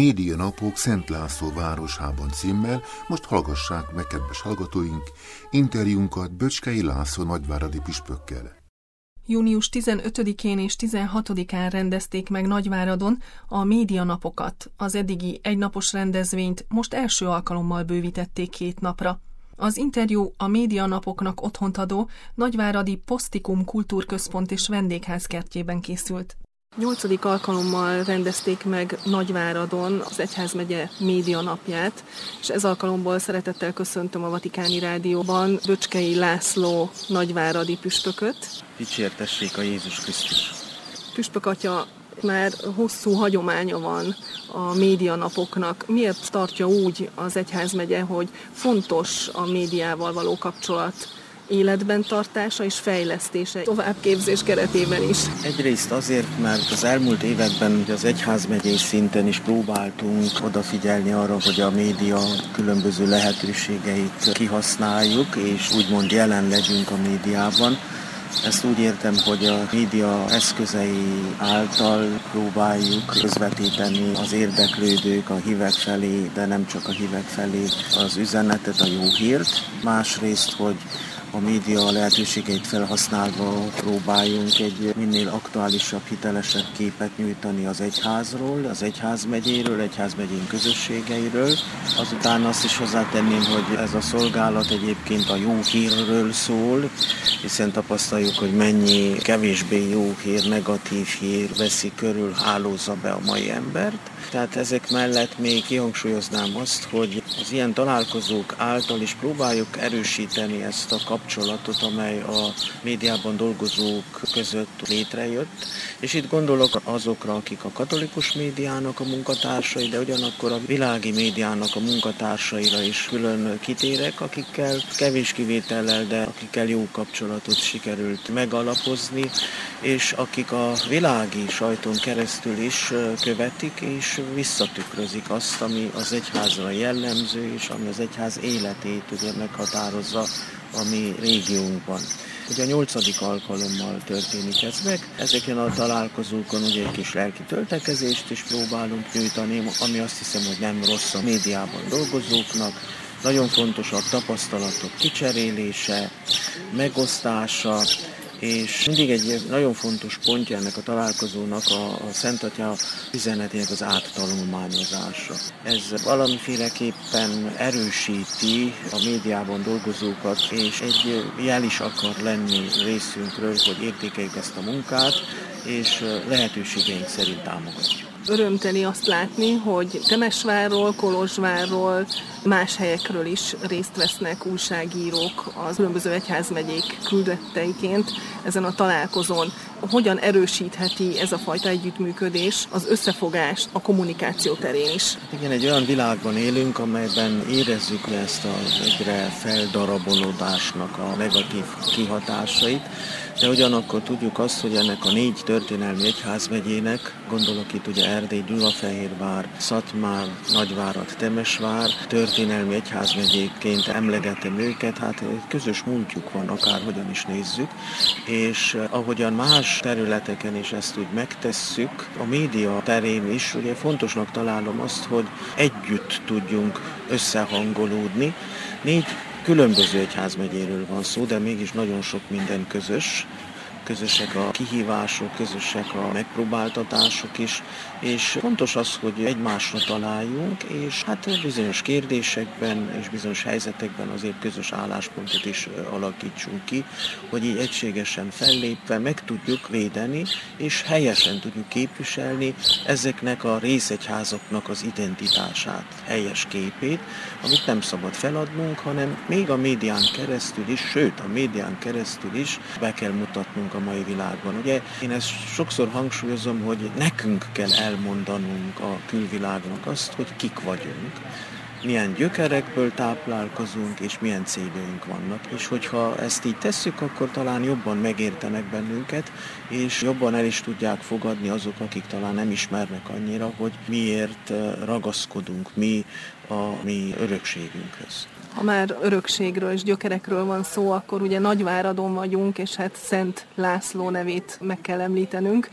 Médianapok Szent László városában címmel most hallgassák meg, kedves hallgatóink, interjúnkat Böcskei László nagyváradi püspökkel. Június 15-én és 16-án rendezték meg Nagyváradon a Médianapokat. Az eddigi egynapos rendezvényt most első alkalommal bővítették 2 napra. Az interjú a Médianapoknak otthont adó Nagyváradi Posztikum Kultúrközpont és Vendégház kertjében készült. 8. alkalommal rendezték meg Nagyváradon az Egyházmegye Médianapját, és ez alkalomból szeretettel köszöntöm a Vatikáni Rádióban Böcskei László nagyváradi püspököt. Dicsértessék a Jézus Krisztus! Püspök atya, már hosszú hagyománya van a médianapoknak. Miért tartja úgy az Egyházmegye, hogy fontos a médiával való kapcsolat életben tartása és fejlesztése, továbbképzés keretében is? Egyrészt azért, mert az elmúlt években az egyházmegyei szinten is próbáltunk odafigyelni arra, hogy a média különböző lehetőségeit kihasználjuk, és úgymond jelen legyünk a médiában. Ezt úgy értem, hogy a média eszközei által próbáljuk közvetíteni az érdeklődők, a hívek felé, de nem csak a hívek felé az üzenetet, a jó hírt. Másrészt, hogy a média lehetőségeit felhasználva próbáljunk egy minél aktuálisabb, hitelesebb képet nyújtani az egyházról, az egyházmegyéről, egyházmegyén közösségeiről. Azután azt is hozzátenném, hogy ez a szolgálat egyébként a jó hírről szól, hiszen tapasztaljuk, hogy mennyi kevésbé jó hír, negatív hír veszi körül, hálózza be a mai embert. Tehát ezek mellett még kihangsúlyoznám azt, hogy az ilyen találkozók által is próbáljuk erősíteni ezt a kapcsolatot, amely a médiában dolgozók között létrejött. És itt gondolok azokra, akik a katolikus médiának a munkatársai, de ugyanakkor a világi médiának a munkatársaira is külön kitérek, akikkel kevés kivétellel, de akikkel jó kapcsolatot sikerült megalapozni, és akik a világi sajton keresztül is követik, és visszatükrözik azt, ami az egyházra jellemző, és ami az egyház életét ugye meghatározza a mi régiónkban. Ugye a 8. alkalommal történik ez meg. Ezeken a találkozókon ugye egy kis lelki töltekezést is próbálunk nyújtani, ami azt hiszem, hogy nem rossz a médiában dolgozóknak. Nagyon fontos a tapasztalatok kicserélése, megosztása, és mindig egy nagyon fontos pontja ennek a találkozónak a Szent Atya üzenetének az áttanulmányozása. Ez valamiféleképpen erősíti a médiában dolgozókat, és egy jel is akar lenni részünkről, hogy értékeljük ezt a munkát, és lehetőségeink szerint támogatjuk. Örömteli azt látni, hogy Temesvárról, Kolozsvárról, más helyekről is részt vesznek újságírók az különböző egyházmegyék küldetteiként ezen a találkozón. Hogyan erősítheti ez a fajta együttműködés az összefogást a kommunikáció terén is? Igen, egy olyan világban élünk, amelyben érezzük ezt az egyre feldarabolódásnak a negatív kihatásait, de ugyanakkor tudjuk azt, hogy ennek a 4 történelmi egyházmegyének, gondolok itt ugye Erdély, Gyulafehérvár, Szatmár, Nagyvárad, Temesvár, történelmi egyházmegyékként emlegetem őket, hát közös múltjuk van, akárhogyan is nézzük, és ahogyan más területeken is ezt úgy megtesszük, a média terén is ugye fontosnak találom azt, hogy együtt tudjunk összehangolódni. 4 különböző egyházmegyéről van szó, de mégis nagyon sok minden közös. Közösek a kihívások, közösek a megpróbáltatások is, és fontos az, hogy egymásra találjunk, és hát bizonyos kérdésekben és bizonyos helyzetekben azért közös álláspontot is alakítsunk ki, hogy így egységesen fellépve meg tudjuk védeni, és helyesen tudjuk képviselni ezeknek a részegyházaknak az identitását, helyes képét, amit nem szabad feladnunk, hanem még a médián keresztül is, sőt a médián keresztül is be kell mutatnunk a mai világban. Ugye én ezt sokszor hangsúlyozom, hogy nekünk kell elmondanunk a külvilágnak azt, hogy kik vagyunk, milyen gyökerekből táplálkozunk, és milyen céljaink vannak. És hogyha ezt így tesszük, akkor talán jobban megértenek bennünket, és jobban el is tudják fogadni azok, akik talán nem ismernek annyira, hogy miért ragaszkodunk mi a mi örökségünkhöz. Ha már örökségről és gyökerekről van szó, akkor ugye Nagyváradon vagyunk, és hát Szent László nevét meg kell említenünk.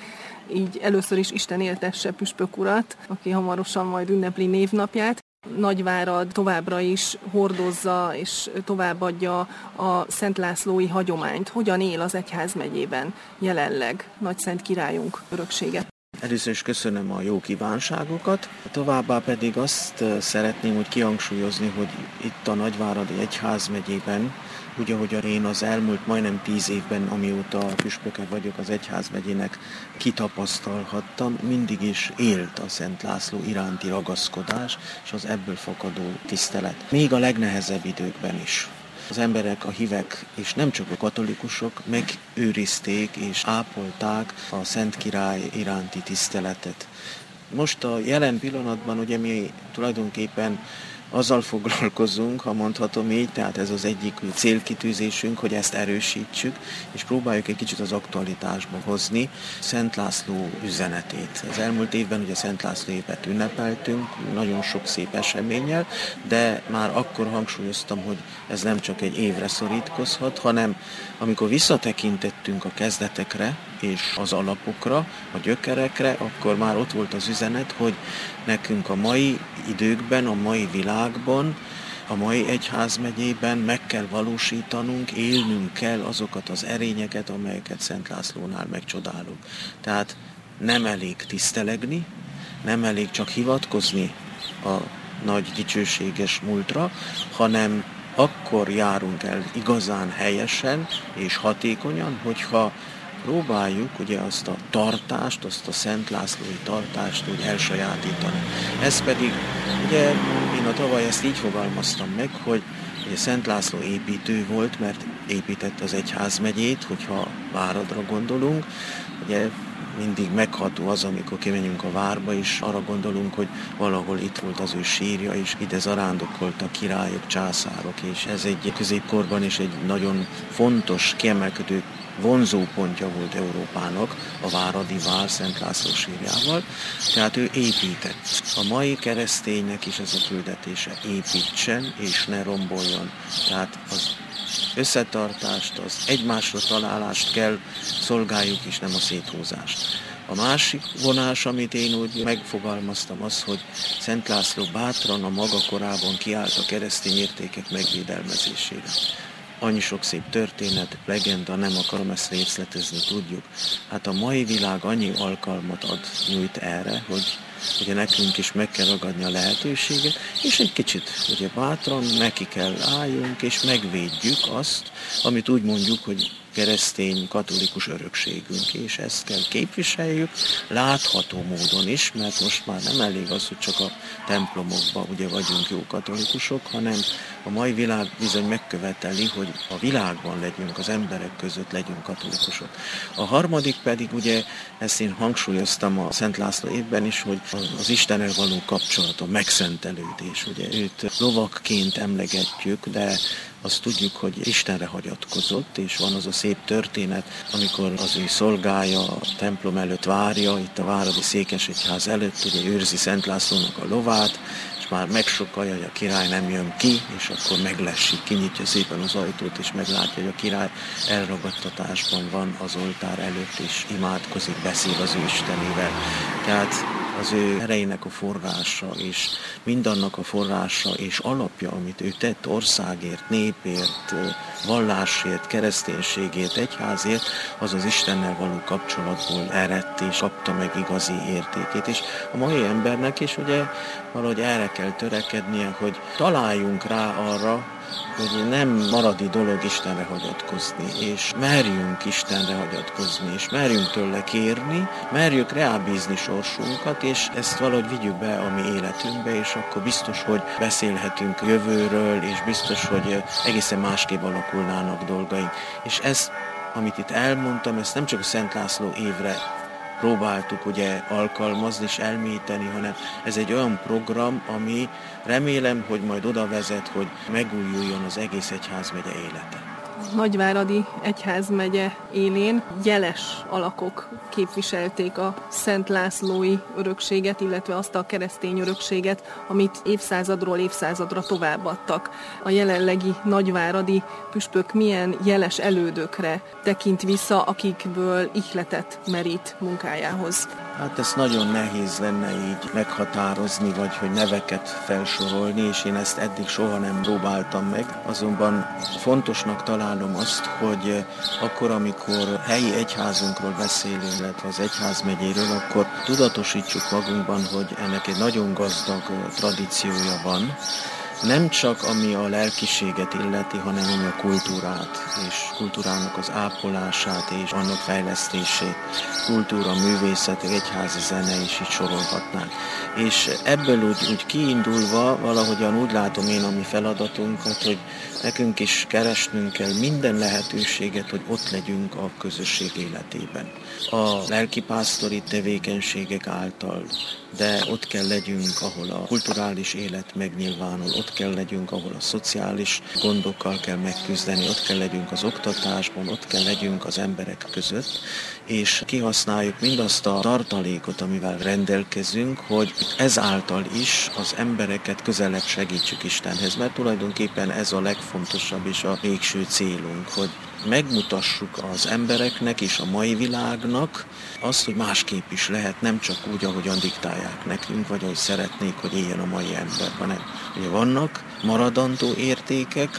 így először is Isten éltesse püspök urat, aki hamarosan majd ünnepli névnapját. Nagyvárad továbbra is hordozza és továbbadja a Szent Lászlói hagyományt. Hogyan él az egyházmegyében jelenleg Nagyszent Királyunk öröksége? Először is köszönöm a jó kívánságokat, továbbá pedig azt szeretném úgy kihangsúlyozni, hogy itt a Nagyváradi Egyházmegyében, úgy ahogy én az elmúlt majdnem 10 évben, amióta püspöke vagyok az egyházmegyének, kitapasztalhattam, mindig is élt a Szent László iránti ragaszkodás és az ebből fakadó tisztelet. Még a legnehezebb időkben is. Az emberek, a hívek, és nem csak a katolikusok megőrizték és ápolták a Szent Király iránti tiszteletet. Most a jelen pillanatban ugye mi tulajdonképpen azzal foglalkozunk, ha mondhatom így, tehát ez az egyik célkitűzésünk, hogy ezt erősítsük, és próbáljuk egy kicsit az aktualitásba hozni Szent László üzenetét. Az elmúlt évben ugye Szent László évet ünnepeltünk, nagyon sok szép eseménnyel, de már akkor hangsúlyoztam, hogy ez nem csak egy évre szorítkozhat, hanem amikor visszatekintettünk a kezdetekre és az alapokra, a gyökerekre, akkor már ott volt az üzenet, hogy nekünk a mai időkben, a mai világban, a mai egyházmegyében meg kell valósítanunk, élnünk kell azokat az erényeket, amelyeket Szent Lászlónál megcsodálunk. Tehát nem elég tisztelegni, nem elég csak hivatkozni a nagy dicsőséges múltra, hanem akkor járunk el igazán helyesen és hatékonyan, hogyha próbáljuk ugye azt a tartást, azt a Szent Lászlói tartást úgy elsajátítani. Ez pedig, ugye én a tavaly ezt így fogalmaztam meg, hogy ugye Szent László építő volt, mert építette az egyházmegyét, hogyha Váradra gondolunk. Ugye mindig megható az, amikor kimegyünk a várba, és arra gondolunk, hogy valahol itt volt az ő sírja, és ide zarándokoltak királyok, császárok, és ez egy középkorban is egy nagyon fontos, kiemelkedő vonzópontja volt Európának, a Váradi Vár Szent László sírjával, tehát ő épített. A mai kereszténynek is ez a küldetése, építsen és ne romboljon. Tehát az összetartást, az egymásra találást kell szolgáljuk, és nem a széthúzást. A másik vonás, amit én úgy megfogalmaztam, az, hogy Szent László bátran a maga korában kiállt a keresztény értékek megvédelmezésére. Annyi sok szép történet, legenda, nem akarom ezt részletezni, tudjuk. Hát a mai világ annyi alkalmat nyújt erre, hogy ugye nekünk is meg kell ragadni a lehetőséget, és egy kicsit ugye bátran neki kell álljunk, és megvédjük azt, amit úgy mondjuk, hogy keresztény, katolikus örökségünk, és ezt kell képviseljük, látható módon is, mert most már nem elég az, hogy csak a templomokban ugye vagyunk jó katolikusok, hanem a mai világ bizony megköveteli, hogy a világban legyünk, az emberek között legyünk katolikusok. A harmadik pedig ugye, ezt én hangsúlyoztam a Szent László évben is, hogy az Istennel való kapcsolat, a megszentelődés. Ugye őt lovakként emlegetjük, de azt tudjuk, hogy Istenre hagyatkozott, és van az a szép történet, amikor az ő szolgája a templom előtt várja, itt a Váradi Székesegyház előtt, ugye őrzi Szent Lászlónak a lovát, és már megsokalja, hogy a király nem jön ki, és akkor meglessik, kinyitja szépen az ajtót, és meglátja, hogy a király elragadtatásban van az oltár előtt, és imádkozik, beszél az ő Istenével. Tehát az ő erejének a forrása, és mindannak a forrása és alapja, amit ő tett országért, népért, vallásért, kereszténységért, egyházért, az az Istennel való kapcsolatból eredt, és kapta meg igazi értékét. És a mai embernek is ugye valahogy erre kell törekednie, hogy találjunk rá arra, hogy nem maradi dolog Istenre hagyatkozni, és merjünk Istenre hagyatkozni, és merjünk tőle kérni, merjük rábízni sorsunkat, és ezt valahogy vigyük be a mi életünkbe, és akkor biztos, hogy beszélhetünk jövőről, és biztos, hogy egészen másképp alakulnának dolgaink. És ezt, amit itt elmondtam, ezt nem csak a Szent László évre próbáltuk ugye alkalmazni és elmélyíteni, hanem ez egy olyan program, ami remélem, hogy majd oda vezet, hogy megújuljon az egész egyházmegye élete. Nagyváradi egyházmegye élén jeles alakok képviselték a Szent Lászlói örökséget, illetve azt a keresztény örökséget, amit évszázadról évszázadra továbbadtak. A jelenlegi nagyváradi püspök milyen jeles elődökre tekint vissza, akikből ihletet merít munkájához? Hát ez nagyon nehéz lenne így meghatározni, vagy hogy neveket felsorolni, és én ezt eddig soha nem próbáltam meg. Azonban fontosnak találom azt, hogy akkor, amikor helyi egyházunkról beszélünk, illetve az egyházmegyéről, akkor tudatosítsuk magunkban, hogy ennek egy nagyon gazdag tradíciója van. Nem csak ami a lelkiséget illeti, hanem ami a kultúrát, és kultúrának az ápolását és annak fejlesztését, kultúra, művészet, egyházi zene is így sorolhatnánk. És ebből úgy kiindulva valahogyan úgy látom én a mi feladatunkat, hogy nekünk is keresnünk kell minden lehetőséget, hogy ott legyünk a közösség életében. A lelkipásztori tevékenységek által, de ott kell legyünk, ahol a kulturális élet megnyilvánul, ott kell legyünk, ahol a szociális gondokkal kell megküzdeni, ott kell legyünk az oktatásban, ott kell legyünk az emberek között, és kihasználjuk mindazt a tartalékot, amivel rendelkezünk, hogy ezáltal is az embereket közelebb segítsük Istenhez, mert tulajdonképpen ez a legfontosabb és a végső célunk, hogy megmutassuk az embereknek és a mai világnak azt, hogy másképp is lehet, nem csak úgy, ahogyan diktálják nekünk, vagy ahogy szeretnék, hogy éljen a mai ember, hanem ugye vannak maradandó értékek,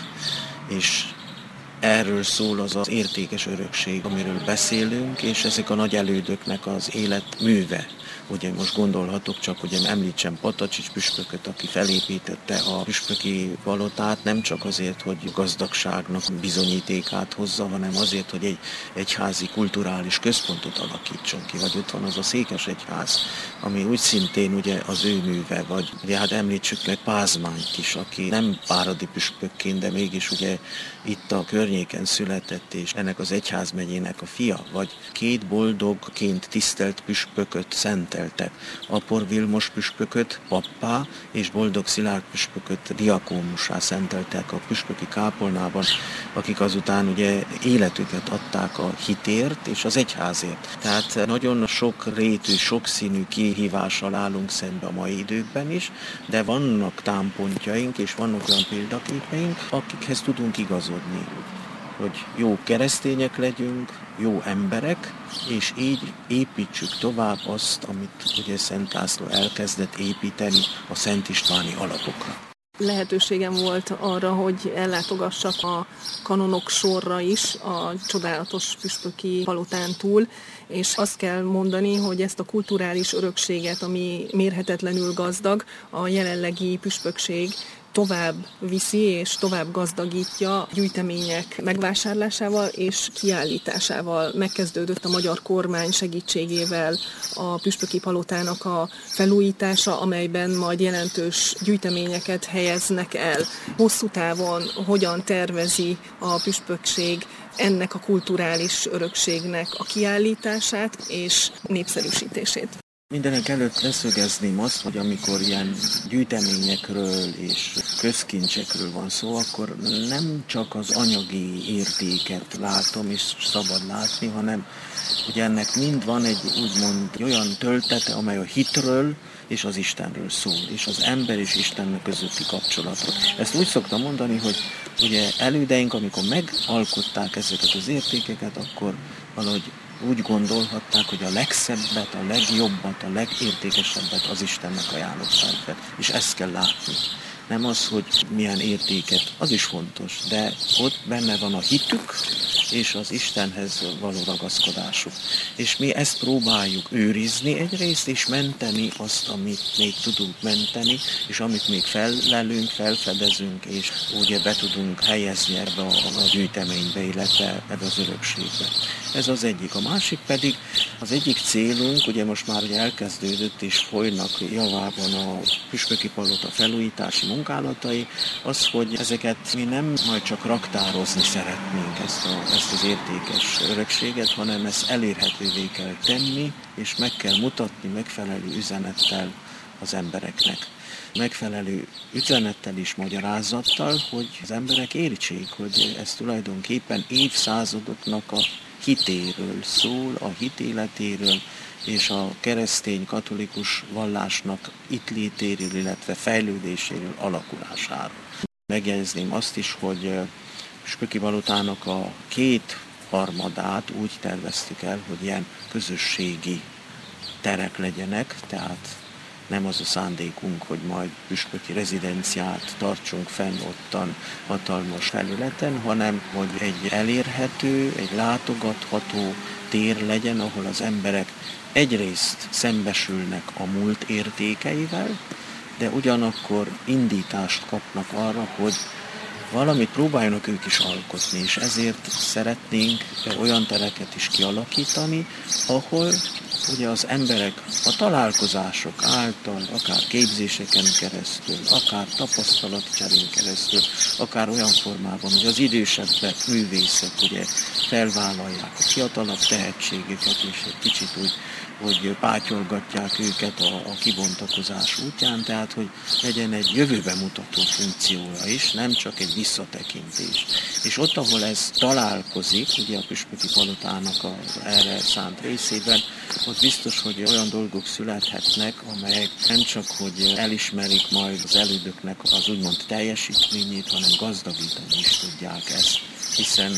és erről szól az az értékes örökség, amiről beszélünk, és ezek a nagy elődöknek az életműve. Ugye most gondolhatok csak, hogy említsem Patacsics püspököt, aki felépítette a püspöki palotát, nem csak azért, hogy gazdagságnak bizonyítékát hozza, hanem azért, hogy egy egyházi kulturális központot alakítson ki. Vagy ott van az a Székesegyház, ami úgy szintén ugye az ő műve, vagy ugye hát említsük meg Pázmányt is, aki nem váradi püspökként, de mégis ugye itt a környéken született, és ennek az egyházmegyének a fia, vagy két boldogként tisztelt püspököt szenteltek. Apor Vilmos püspököt pappá, és Boldog Szilárd püspököt diakónussá szenteltek a püspöki kápolnában, akik azután ugye életüket adták a hitért és az egyházért. Tehát nagyon sok rétű, sokszínű kihívással állunk szembe a mai időkben is, de vannak támpontjaink és vannak olyan példaképeink, akikhez tudunk igazodni, hogy jó keresztények legyünk, jó emberek, és így építsük tovább azt, amit ugye Szent László elkezdett építeni a Szent Istváni alapokra. Lehetőségem volt arra, hogy ellátogassak a kanonok sorra is a csodálatos püspöki palotán túl, és azt kell mondani, hogy ezt a kulturális örökséget, ami mérhetetlenül gazdag, a jelenlegi püspökség tovább viszi és tovább gazdagítja gyűjtemények megvásárlásával és kiállításával. Megkezdődött a magyar kormány segítségével a püspöki palotának a felújítása, amelyben majd jelentős gyűjteményeket helyeznek el. Hosszú távon hogyan tervezi a püspökség ennek a kulturális örökségnek a kiállítását és népszerűsítését? Mindenek előtt leszögezném azt, hogy amikor ilyen gyűjteményekről és közkincsekről van szó, akkor nem csak az anyagi értéket látom és szabad látni, hanem hogy ennek mind van egy úgymond olyan töltete, amely a hitről és az Istenről szól, és az ember és Istennek közötti kapcsolatról. Ezt úgy szoktam mondani, hogy ugye elődeink, amikor megalkották ezeket az értékeket, akkor valahogy úgy gondolhatták, hogy a legszebbet, a legjobbat, a legértékesebbet az Istennek ajánlották fel. És ezt kell látni. Nem az, hogy milyen értéket, az is fontos, de ott benne van a hitük és az Istenhez való ragaszkodásuk. És mi ezt próbáljuk őrizni egyrészt, és menteni azt, amit még tudunk menteni, és amit még fellelünk, felfedezünk, és ugye be tudunk helyezni ebbe a gyűjteménybe, illetve ebbe az örökségbe. Ez az egyik. A másik pedig, az egyik célunk, ugye most már ugye elkezdődött és folynak javában a püspöki palota felújítási munkálatai, az, hogy ezeket mi nem majd csak raktározni szeretnénk ezt az értékes örökséget, hanem ezt elérhetővé kell tenni, és meg kell mutatni megfelelő üzenettel az embereknek. megfelelő üzenettel és magyarázattal, hogy az emberek értsék, hogy ez tulajdonképpen évszázadoknak a hitéről szól, a hitéletéről, és a keresztény katolikus vallásnak itt létéről, illetve fejlődéséről, alakulásáról. Megjegyezném azt is, hogy Püspöki Palotának a 2/3 úgy terveztük el, hogy ilyen közösségi terek legyenek, tehát nem az a szándékunk, hogy majd püspöki rezidenciát tartsunk fenn ottan hatalmas felületen, hanem hogy egy elérhető, egy látogatható tér legyen, ahol az emberek egyrészt szembesülnek a múlt értékeivel, de ugyanakkor indítást kapnak arra, hogy valamit próbáljanak ők is alkotni, és ezért szeretnénk olyan tereket is kialakítani, ahol ugye az emberek a találkozások által, akár képzéseken keresztül, akár tapasztalatcserén keresztül, akár olyan formában, hogy az idősebbek, művészek ugye felvállalják a fiatalabb tehetségeket, és egy kicsit hogy pátyolgatják őket a kibontakozás útján, tehát hogy legyen egy jövőbe mutató funkciója is, nem csak egy visszatekintés. És ott, ahol ez találkozik, ugye a Püspöki Palotának az erre szánt részében, ott biztos, hogy olyan dolgok születhetnek, amelyek nem csak, hogy elismerik majd az elődöknek az úgymond teljesítményét, hanem gazdagítani is tudják ezt. Hiszen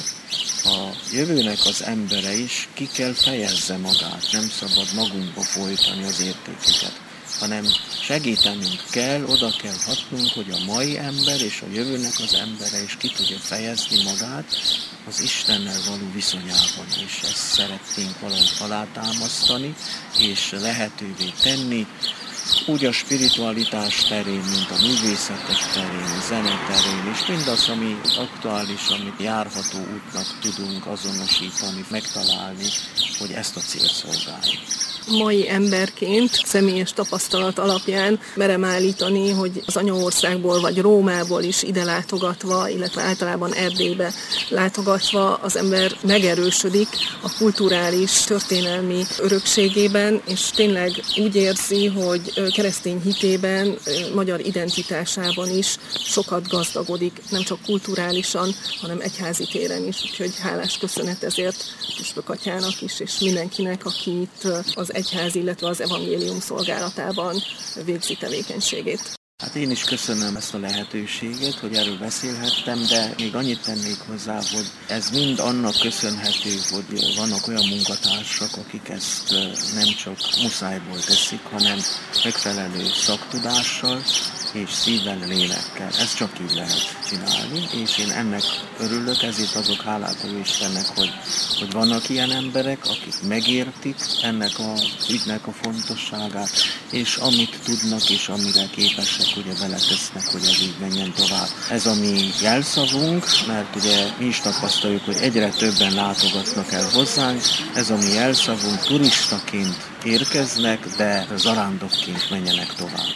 a jövőnek az embere is ki kell fejezze magát, nem szabad magunkba folytani az értékeket, hanem segítenünk kell, oda kell hatnunk, hogy a mai ember és a jövőnek az embere is ki tudja fejezni magát az Istennel való viszonyában, és ezt szeretnénk valahogy alátámasztani, és lehetővé tenni, úgy a spiritualitás terén, mint a művészetek terén, a zene terén, és mindaz, ami aktuális, amit járható útnak tudunk azonosítani, megtalálni, hogy ezt a célt szolgáljuk. Mai emberként, személyes tapasztalat alapján merem állítani, hogy az anyaországból vagy Rómából is ide látogatva, illetve általában Erdélybe látogatva az ember megerősödik a kulturális, történelmi örökségében, és tényleg úgy érzi, hogy keresztény hitében, magyar identitásában is sokat gazdagodik, nem csak kulturálisan, hanem egyházi téren is. Úgyhogy hálás köszönet ezért Püspök atyának is, és mindenkinek, aki itt az egyház, illetve az evangélium szolgálatában végzi tevékenységét. Hát én is köszönöm ezt a lehetőséget, hogy erről beszélhettem, de még annyit tennék hozzá, hogy ez mind annak köszönhető, hogy vannak olyan munkatársak, akik ezt nem csak muszájból teszik, hanem megfelelő szaktudással és szívvel, lélekkel. Ezt csak így lehet csinálni, és én ennek örülök, ezért azok hálát adó Istennek, hogy vannak ilyen emberek, akik megértik ennek az ügynek a fontosságát, és amit tudnak és amire képesek, ugye beletesznek, hogy ez így menjen tovább. Ez a mi jelszavunk, mert ugye mi is tapasztaljuk, hogy egyre többen látogatnak el hozzánk, ez a mi jelszavunk, turistaként érkeznek, de zarándokként menjenek tovább.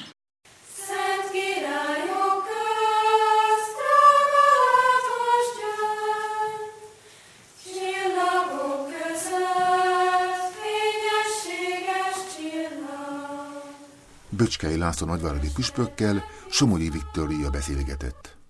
Böcskei László nagyváradi püspökkel Somogyi Viktória beszélgetett.